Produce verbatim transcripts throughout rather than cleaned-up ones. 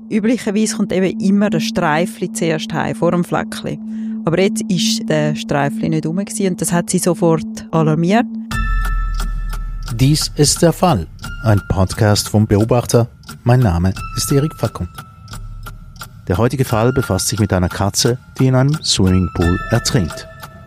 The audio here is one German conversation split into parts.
Üblicherweise kommt eben immer der Streifli zuerst heim, vor dem Fleckli. Aber jetzt war der Streifli nicht rum und das hat sie sofort alarmiert. Dies ist der Fall. Ein Podcast vom Beobachter. Mein Name ist Erik Fackung. Der heutige Fall befasst sich mit einer Katze, die in einem Swimmingpool ertrinkt.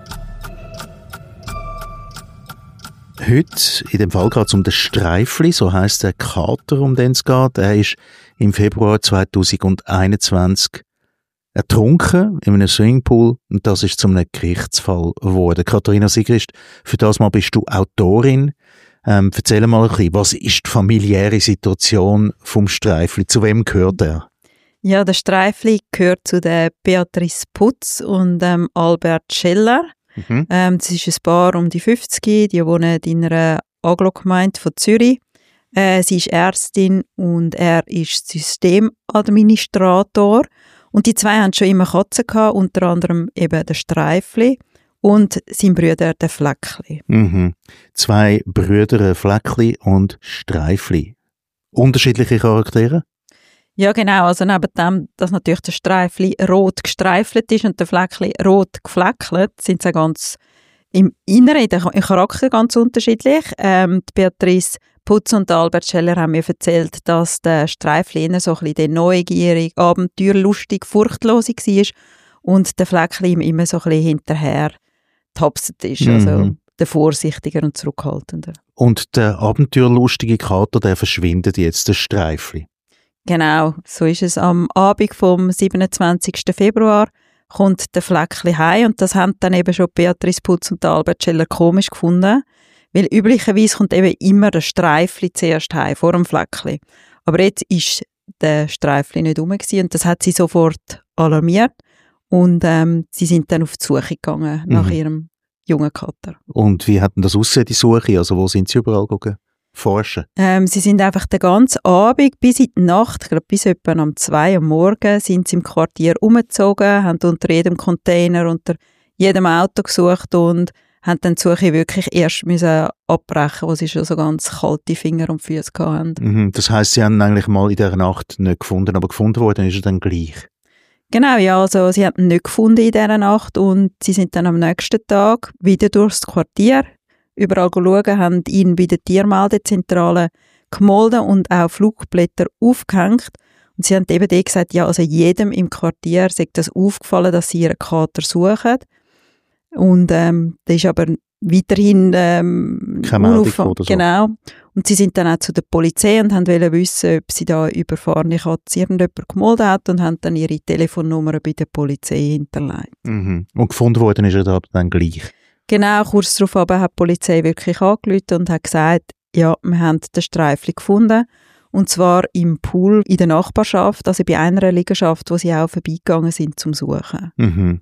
Heute, in dem Fall geht es um den Streifli, so heisst der Kater, um den es geht. Er ist im Februar zweitausendeinundzwanzig ertrunken in einem Swimmingpool und das ist zu einem Gerichtsfall geworden. Katharina Sigrist, für das Mal bist du Autorin. Ähm, erzähl mal ein bisschen, was ist die familiäre Situation vom Streifli? Zu wem gehört er? Ja, der Streifli gehört zu der Beatrice Putz und ähm, Albert Scheller. Mhm. Ähm, das ist ein Paar um die fünfzig, die wohnen in einer Agglogemeinde von Zürich. Äh, sie ist Ärztin und er ist Systemadministrator. Und die zwei hatten schon immer Katzen gehabt, unter anderem eben der Streifli und sein Bruder, der Fleckli. Mhm. Zwei Brüder, Fleckli und Streifli. Unterschiedliche Charaktere? Ja, genau. Also neben dem, dass natürlich der Streifli rot gestreifelt ist und der Fleckli rot gefleckelt, sind sie ganz im Inneren, im Charakter ganz unterschiedlich. Ähm, die Beatrice Putz und Albert Scheller haben mir erzählt, dass der Streifli immer so ein bisschen neugierig, abenteuerlustig, furchtlos war und der Fleckli ihm immer so ein bisschen hinterher tapset ist. Mhm. Also der vorsichtiger und zurückhaltender. Und der abenteuerlustige Kater, der verschwindet jetzt, der Streifli. Genau, so ist es. Am Abend vom siebenundzwanzigsten Februar kommt der Fleckli heim und das haben dann eben schon Beatrice Putz und Albert Scheller komisch gefunden, weil üblicherweise kommt eben immer der Streifli zuerst heim, vor dem Fleckli. Aber jetzt ist der Streifli nicht rum und das hat sie sofort alarmiert und ähm, sie sind dann auf die Suche gegangen nach mhm. ihrem jungen Kater. Und wie hat denn das ausgesehen, die Suche? Also wo sind sie überall gegangen? Forschen? Ähm, sie sind einfach den ganzen Abend bis in die Nacht, ich glaube bis etwa um zwei Uhr Morgen, sind sie im Quartier umgezogen, haben unter jedem Container, unter jedem Auto gesucht und haben dann die Suche wirklich erst müssen abbrechen, wo sie schon so ganz kalte Finger und Füße hatten. Mhm, das heisst, sie haben eigentlich mal in dieser Nacht nicht gefunden, aber gefunden worden ist er dann gleich? Genau, ja, also sie haben ihn nicht gefunden in dieser Nacht und sie sind dann am nächsten Tag wieder durchs Quartier überall schauen, haben ihn bei der Tiermeldezentrale gemolden und auch Flugblätter aufgehängt. Und sie haben eben dort gesagt, ja, also jedem im Quartier sei das aufgefallen, dass sie ihren Kater suchen. Und ähm, das ist aber weiterhin ähm, keine Meldung oder so. Genau. Und sie sind dann auch zu der Polizei und haben wollen wissen, ob sie da überfahrene Katze irgendjemand gemolden hat und haben dann ihre Telefonnummer bei der Polizei hinterlegt. Mhm. Und gefunden worden ist er da dann gleich? Genau, kurz darauf aber hat die Polizei wirklich angerufen und hat gesagt, ja, wir haben den Streifli gefunden. Und zwar im Pool in der Nachbarschaft, also bei einer Liegenschaft, wo sie auch vorbeigegangen sind zum Suchen. Mhm.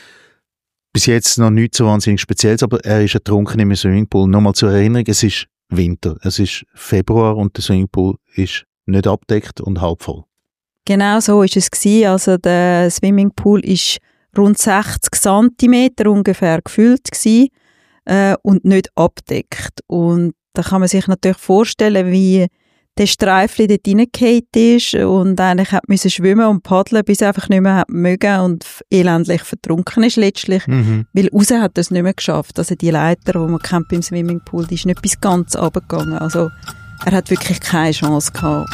Bis jetzt noch nichts so wahnsinnig Spezielles, aber er ist ertrunken im Swimmingpool. Nochmal zur Erinnerung, es ist Winter, es ist Februar und der Swimmingpool ist nicht abgedeckt und halb voll. Genau so war es gewesen. Also der Swimmingpool ist rund sechzig Zentimeter ungefähr gefüllt gewesen, äh, und nicht abdeckt. Und da kann man sich natürlich vorstellen, wie der Streifli dort reingefallen ist und eigentlich hat müssen schwimmen und paddeln, bis er einfach nicht mehr hat mögen und elendlich vertrunken ist letztlich, mhm. weil raus hat er es nicht mehr geschafft. Also die Leiter, die man kennt beim Swimmingpool, die ist nicht bis ganz runtergegangen. Also er hat wirklich keine Chance gehabt.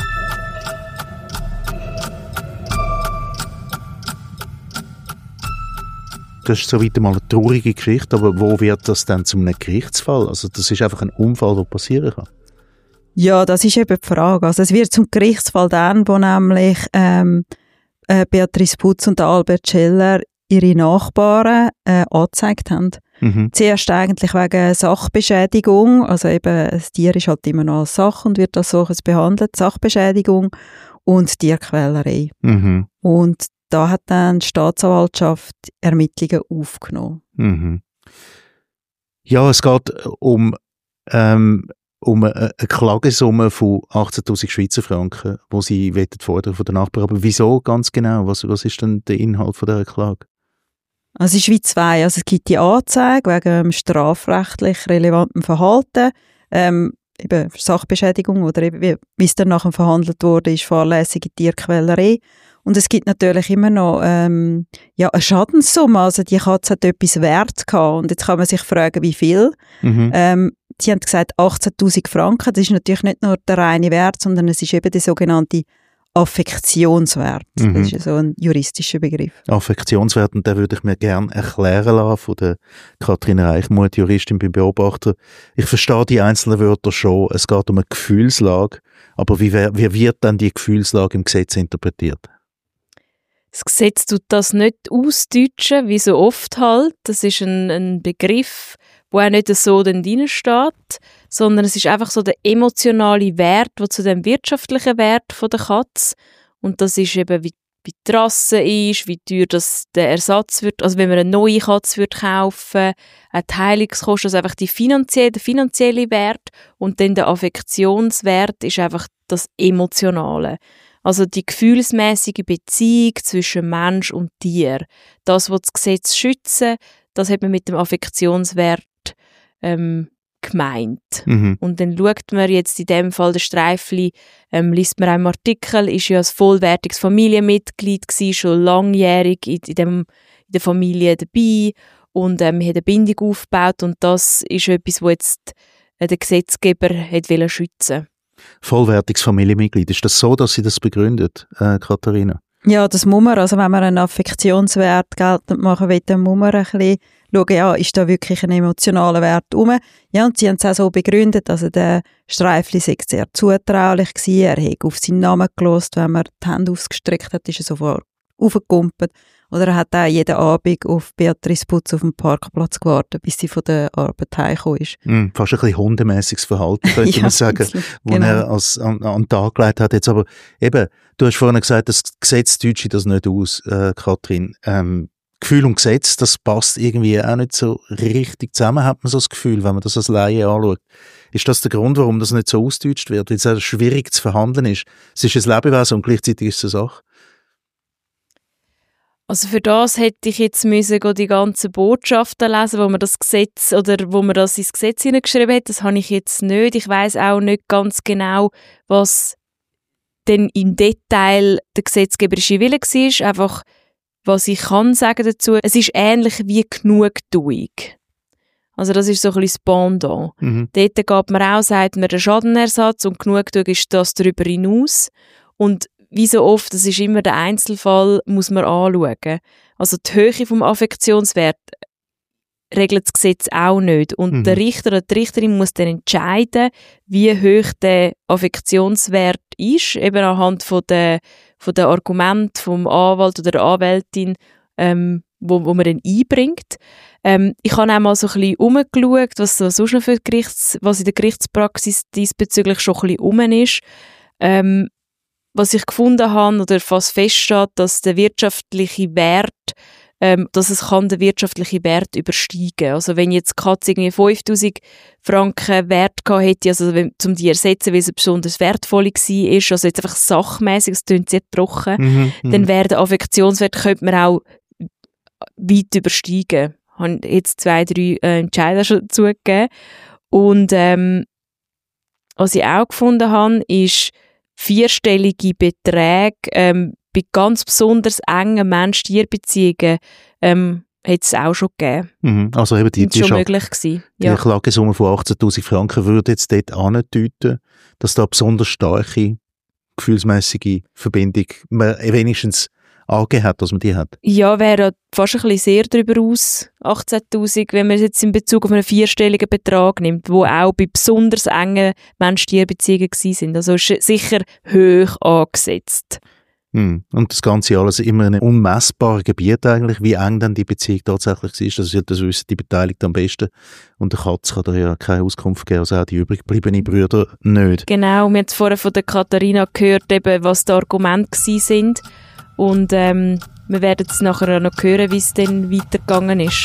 Das ist so weit mal eine traurige Geschichte, aber wo wird das dann zu einem Gerichtsfall? Also das ist einfach ein Unfall, der passieren kann. Ja, das ist eben die Frage. Also es wird zum Gerichtsfall dann, wo nämlich ähm, äh, Beatrice Putz und Albert Scheller ihre Nachbarn äh, angezeigt haben. Mhm. Zuerst eigentlich wegen Sachbeschädigung, also eben das Tier ist halt immer noch als Sache und wird als solches behandelt, Sachbeschädigung und Tierquälerei. Mhm. Und da hat dann die Staatsanwaltschaft Ermittlungen aufgenommen. Mhm. Ja, es geht um, ähm, um eine, eine Klagesumme von achtzehntausend Schweizer Franken, die sie fordern von den Nachbarn. Aber wieso ganz genau? Was, was ist denn der Inhalt von dieser Klage? Also es ist wie zwei. Also es gibt die Anzeige wegen strafrechtlich relevantem Verhalten. Ähm, eben Sachbeschädigung oder eben, wie, wie es dann nachher verhandelt wurde, ist fahrlässige Tierquälerei. Und es gibt natürlich immer noch ähm, ja, eine Schadenssumme, also die Katze hat etwas wert gehabt und jetzt kann man sich fragen, wie viel. Mhm. Ähm, sie haben gesagt achtzehntausend Franken, das ist natürlich nicht nur der reine Wert, sondern es ist eben der sogenannte Affektionswert. Mhm. Das ist ja so ein juristischer Begriff. Affektionswert, und den würde ich mir gerne erklären lassen von der Kathrin Reichmuth, Juristin beim Beobachter. Ich verstehe die einzelnen Wörter schon, es geht um eine Gefühlslage, aber wie, wie wird dann die Gefühlslage im Gesetz interpretiert? Das Gesetz tut das nicht ausdeutschen, wie so oft halt. Das ist ein, ein Begriff, der auch nicht so drin steht, sondern es ist einfach so der emotionale Wert, der zu dem wirtschaftlichen Wert von der Katze, und das ist eben, wie, wie die Rasse ist, wie teuer das der Ersatz wird, also wenn man eine neue Katze wird kaufen, eine Heilungskosten, also einfach die finanzielle, der finanzielle Wert, und dann der Affektionswert ist einfach das Emotionale. Also die gefühlsmäßige Beziehung zwischen Mensch und Tier. Das, was das Gesetz schützen, das hat man mit dem Affektionswert ähm, gemeint. Mhm. Und dann schaut man jetzt in dem Fall, der Streifli, ähm, liest man auch im Artikel, ist ja ein vollwertiges Familienmitglied gewesen, schon langjährig in, in, dem, in der Familie dabei, und ähm, hat eine Bindung aufgebaut, und das ist etwas, was jetzt äh, der Gesetzgeber hat wollen schützen. Vollwertiges Familienmitglied. Ist das so, dass sie das begründet, äh, Katharina? Ja, das muss man. Also wenn man einen Affektionswert geltend machen will, dann muss man ein bisschen schauen, ja, ist da wirklich ein emotionaler Wert rum? Ja, und sie haben es auch so begründet, also der Streifli sei sehr zutraulich gewesen, er hat auf seinen Namen gehört, wenn man die Hände ausgestreckt hat, ist er sofort aufgekumpelt. Oder er hat auch jeden Abend auf Beatrice Putz auf dem Parkplatz gewartet, bis sie von der Arbeit heimgekommen ist. Mm, fast ein bisschen hundemässiges Verhalten, könnte ja, man sagen, das genau. er als, an, an den Tag gelegt hat. Jetzt aber eben, du hast vorhin gesagt, das Gesetz deutsche das nicht aus, äh, Katrin. Ähm, Gefühl und Gesetz, das passt irgendwie auch nicht so richtig zusammen, hat man so das Gefühl, wenn man das als Laie anschaut. Ist das der Grund, warum das nicht so ausgedeutscht wird? Weil es auch schwierig zu verhandeln ist. Es ist ein Lebewesen und gleichzeitig ist es eine Sache. Also für das hätte ich jetzt müssen die ganzen Botschaften lesen, wo man das Gesetz oder wo man das ins Gesetz hineingeschrieben hat. Das habe ich jetzt nicht. Ich weiss auch nicht ganz genau, was denn im Detail der gesetzgeberische Wille war. Einfach, was ich kann sagen dazu. Es ist ähnlich wie Genugtuung. Also das ist so ein bisschen das Pendant. Mhm. Dort geht man auch, sagt man den Schadenersatz, und Genugtuung ist das darüber hinaus. Und wie so oft, das ist immer der Einzelfall, muss man anschauen. Also die Höhe vom Affektionswert regelt das Gesetz auch nicht. Und mhm. der Richter oder die Richterin muss dann entscheiden, wie hoch der Affektionswert ist, eben anhand von der, von der Argumente vom Anwalt oder der Anwältin, ähm, wo, wo man dann einbringt. Ähm, ich habe auch mal so ein bisschen umgeschaut, was so sonst noch für Gerichts, was in der Gerichtspraxis diesbezüglich schon ein bisschen rum ist. Ähm, was ich gefunden habe oder fast feststeht, dass der wirtschaftliche Wert, ähm, dass es kann den wirtschaftlichen Wert übersteigen. Also wenn jetzt die Katze irgendwie fünftausend Franken Wert gehabt hätte, also wenn, um die zu ersetzen, weil sie besonders wertvoll war, also jetzt einfach sachmäßig, es klingt sehr trocken, mhm, dann wäre der Affektionswert, könnte man auch weit übersteigen. Ich habe jetzt zwei, drei äh, Entscheider schon zugegeben. Und ähm, was ich auch gefunden habe, ist, vierstellige Beträge ähm, bei ganz besonders engen Mensch-Tier-Beziehungen ähm, hat es auch schon gegeben. Mhm. Also eben die, die, die, schon möglich gewesen. Die ja. Klagesumme von achtzehntausend Franken würde jetzt dort andeuten, dass da besonders starke gefühlsmäßige Verbindung man wenigstens angegeben hat, dass man die hat. Ja, wäre fast ein bisschen sehr darüber aus, achtzehntausend, wenn man es jetzt in Bezug auf einen vierstelligen Betrag nimmt, wo auch bei besonders engen Mensch-Tier-Beziehungen gewesen sind. Also ist sicher hoch angesetzt. Hm. Und das Ganze alles immer in einem unmessbaren Gebiet eigentlich, wie eng dann die Beziehung tatsächlich ist. Also das wissen die Beteiligten am besten. Und der Katz kann da ja keine Auskunft geben, also auch die übrig gebliebenen Brüder nicht. Genau, wir haben es vorher von der Katharina gehört, eben, was die Argumente gewesen sind. Und ähm, wir werden es nachher noch hören, wie es dann weitergegangen ist.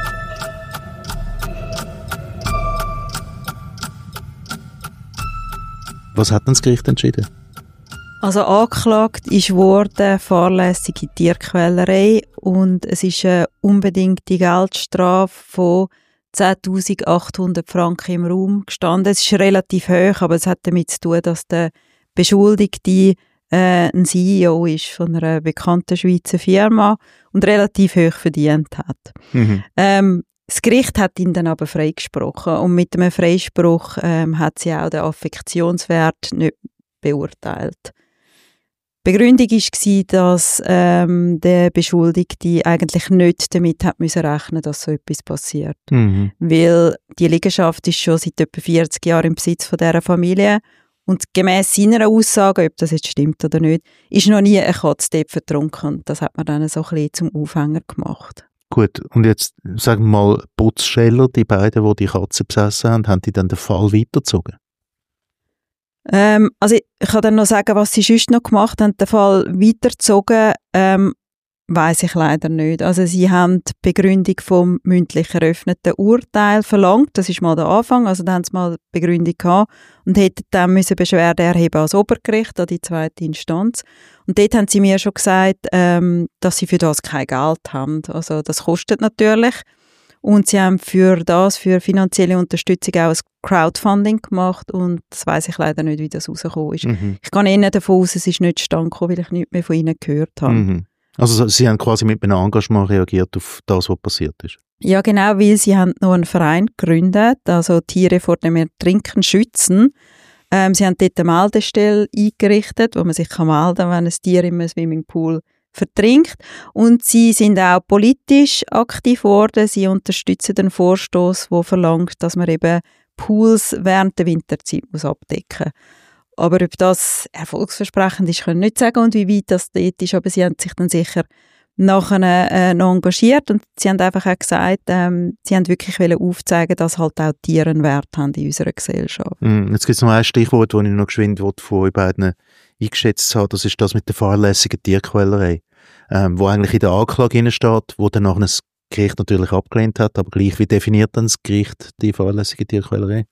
Was hat denn das Gericht entschieden? Also angeklagt ist worden fahrlässige Tierquälerei und es ist eine unbedingte Geldstrafe von zehntausendachthundert Franken im Raum gestanden. Es ist relativ hoch, aber es hat damit zu tun, dass der Beschuldigte äh, ein C E O ist von einer bekannten Schweizer Firma und relativ hoch verdient hat. Mhm. Ähm, das Gericht hat ihn dann aber freigesprochen und mit dem Freispruch ähm, hat sie auch den Affektionswert nicht beurteilt. Die Begründung war, dass ähm, der Beschuldigte eigentlich nicht damit hat müssen rechnen, dass so etwas passiert. Mhm. Weil die Liegenschaft ist schon seit etwa vierzig Jahren im Besitz von dieser Familie und gemäss seiner Aussage, ob das jetzt stimmt oder nicht, ist noch nie eine Katze dort vertrunken. Das hat man dann so ein bisschen zum Aufhänger gemacht. Gut, und jetzt sagen wir mal, Putzscheller, die beiden, die die Katze besessen haben, haben die dann den Fall weitergezogen? Ähm, also ich, ich kann dann noch sagen, was sie sonst noch gemacht haben, den Fall weitergezogen, ähm, weiss ich leider nicht. Also sie haben die Begründung vom mündlich eröffneten Urteil verlangt, das ist mal der Anfang, also da haben sie mal die Begründung gehabt und hätten dann müssen Beschwerde erheben als Obergericht, an die zweite Instanz. Und dort haben sie mir schon gesagt, ähm, dass sie für das kein Geld haben. Also das kostet natürlich. Und sie haben für das, für finanzielle Unterstützung auch ein Crowdfunding gemacht und das weiss ich leider nicht, wie das rausgekommen ist. Mhm. Ich gehe eher davon aus, es ist nicht zustande gekommen, weil ich nichts mehr von ihnen gehört habe. Mhm. Also sie haben quasi mit einem Engagement reagiert auf das, was passiert ist? Ja, genau, weil sie haben noch einen Verein gegründet, also Tiere vor dem Ertrinken schützen. Ähm, sie haben dort eine Meldestelle eingerichtet, wo man sich kann melden kann, wenn ein Tier im Swimmingpool vertrinkt. Und sie sind auch politisch aktiv geworden. Sie unterstützen den Vorstoß, der verlangt, dass man eben Pools während der Winterzeit muss abdecken muss. Aber ob das erfolgsversprechend ist, können wir nicht sagen und wie weit das dort ist. Aber sie haben sich dann sicher nachher äh, noch engagiert und sie haben einfach auch gesagt, ähm, sie haben wirklich aufzeigen, dass halt auch Tiere einen Wert haben in unserer Gesellschaft. Mm, jetzt gibt es noch ein Stichwort, das ich noch geschwind von euch beiden eingeschätzt habe, das ist das mit der fahrlässigen Tierquälerei, ähm, wo eigentlich in der Anklage steht, wo dann nachher das Gericht natürlich abgelehnt hat, aber gleich, wie definiert dann das Gericht die fahrlässige Tierquälerei?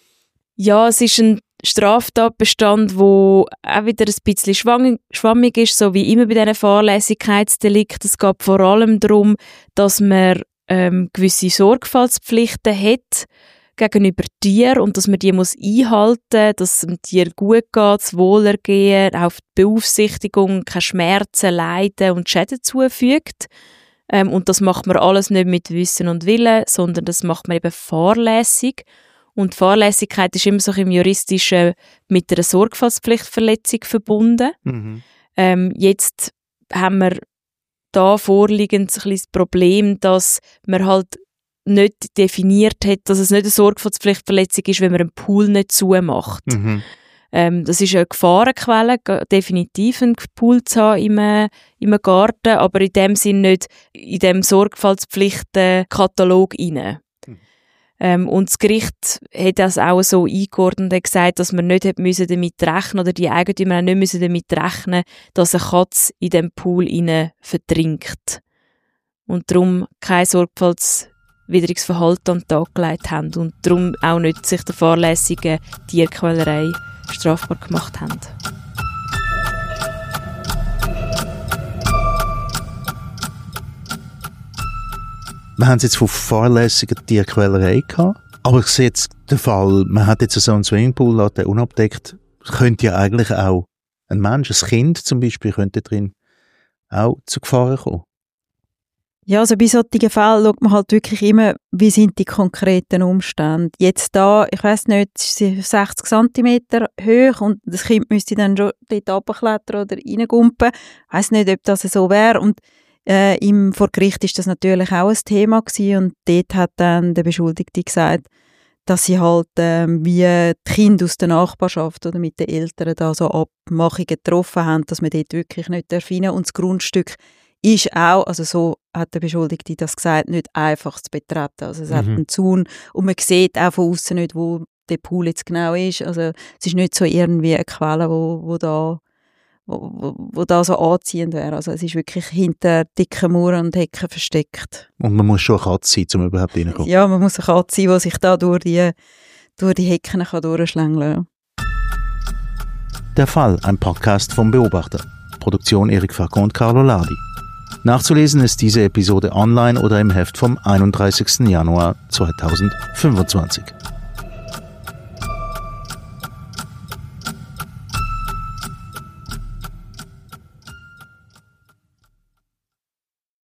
Ja, es ist ein Straftatbestand, wo auch wieder ein bisschen schwammig ist, so wie immer bei diesen Fahrlässigkeitsdelikten. Es geht vor allem darum, dass man ähm, gewisse Sorgfaltspflichten hat gegenüber Tieren und dass man die muss einhalten, dass es dem Tier gut geht, das Wohlergehen, auch die Beaufsichtigung, keine Schmerzen, Leiden und Schäden zufügt. Ähm, und das macht man alles nicht mit Wissen und Willen, sondern das macht man eben fahrlässig. Und Fahrlässigkeit ist immer so im Juristischen mit einer Sorgfaltspflichtverletzung verbunden. Mhm. Ähm, jetzt haben wir da vorliegend ein bisschen das Problem, dass man halt nicht definiert hat, dass es nicht eine Sorgfaltspflichtverletzung ist, wenn man einen Pool nicht zumacht. Mhm. Ähm, das ist eine Gefahrenquelle, definitiv einen Pool zu haben im, äh, im Garten, aber in dem Sinn nicht in dem Sorgfaltspflichtenkatalog rein. Mhm. Ähm, und das Gericht hat das auch so eingeordnet und gesagt, dass man nicht müssen damit rechnen oder die Eigentümer auch nicht müssen damit rechnen, dass eine Katze in dem Pool rein vertrinkt. Und darum kein sorgfaltswidriges Verhalten an den Tag gelegt haben und darum auch nicht sich der fahrlässigen Tierquälerei strafbar gemacht haben. Wir haben es jetzt von fahrlässiger Tierquälerei gehabt, aber ich sehe jetzt den Fall, man hat jetzt so einen Swimmingpool, der unabdeckt, könnte ja eigentlich auch ein Mensch, ein Kind zum Beispiel, könnte drin auch zu Gefahren kommen. Ja, also bei solchen Fällen schaut man halt wirklich immer, wie sind die konkreten Umstände. Jetzt da, ich weiss nicht, ist sie sechzig Zentimeter hoch und das Kind müsste dann schon dort runterklettern oder reingumpen. Ich weiss nicht, ob das so wäre. Und äh, im vor Gericht ist das natürlich auch ein Thema gewesen und dort hat dann der Beschuldigte gesagt, dass sie halt ähm, wie die Kinder aus der Nachbarschaft oder mit den Eltern da so Abmachungen getroffen haben, dass man dort wirklich nicht rein darf. Und das Grundstück ist auch, also so hat der Beschuldigte das gesagt, nicht einfach zu betreten. Also es mhm. hat einen Zaun und man sieht auch von außen nicht, wo der Pool jetzt genau ist. Also es ist nicht so irgendwie eine Quelle, wo, wo, da, wo, wo, wo da so anziehend wäre. Also es ist wirklich hinter dicken Mauern und Hecken versteckt. Und man muss schon eine Katze sein, um überhaupt reinzukommen. Ja, man muss eine Katze sein, die sich da durch die, durch die Hecken kann durchschlängeln kann. Der Fall, ein Podcast vom Beobachter. Produktion Erik Falcon und Carlo Lardi. Nachzulesen ist diese Episode online oder im Heft vom einunddreißigsten Januar zweitausendfünfundzwanzig.